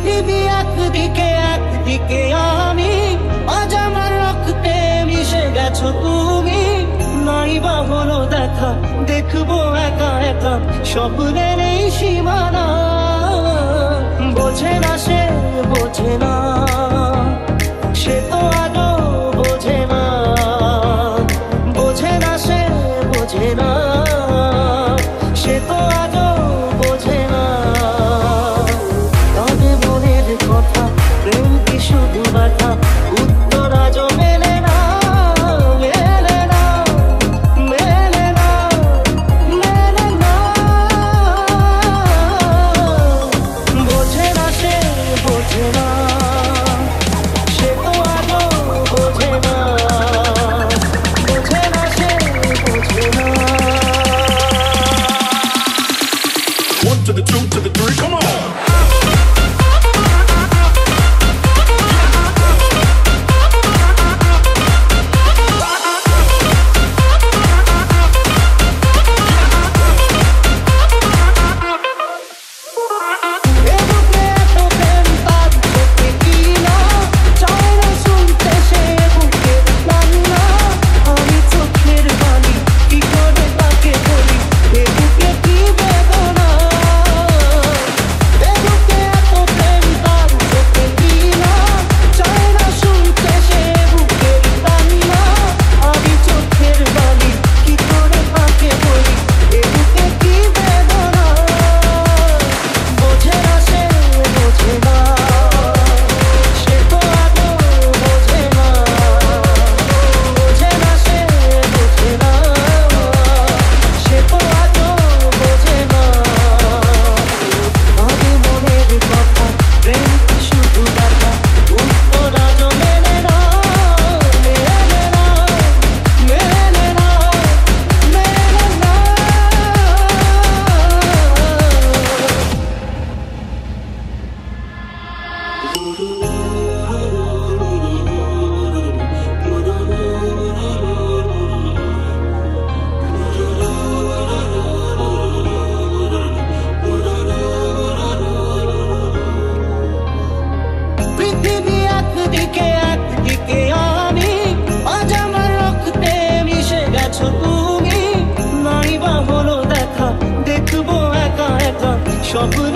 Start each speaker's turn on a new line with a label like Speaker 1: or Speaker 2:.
Speaker 1: পৃথিবী একদিকে একদিকে আমি, আজ আমার রক্তে মিশে গেছো তুমি। নাই বা হলো দেখা, দেখবো একা একা স্বপ্নের এই সীমানা। বোঝে না সে, বোঝে না, সে তো আজও বোঝে না। বোঝে না সে, বোঝে না, সে তো আজও বোঝে না। তবে মনের কথা, প্রেম কি শুধু ব্যথা, উত্তর আজও মেলে না, মেলে না, মেলে না, মেলে না। বোঝে না সে, বোঝে না, সে তো আজও বোঝে না। বোঝে না সে, বোঝে না।
Speaker 2: One to the two to the three, come on!
Speaker 1: পৃথিবী একদিকে একদিকে আমি, আজ আমার রক্তে মিশে গেছো তুমি। নাই বা হলো দেখা, দেখবো একা একা স্বপ্ন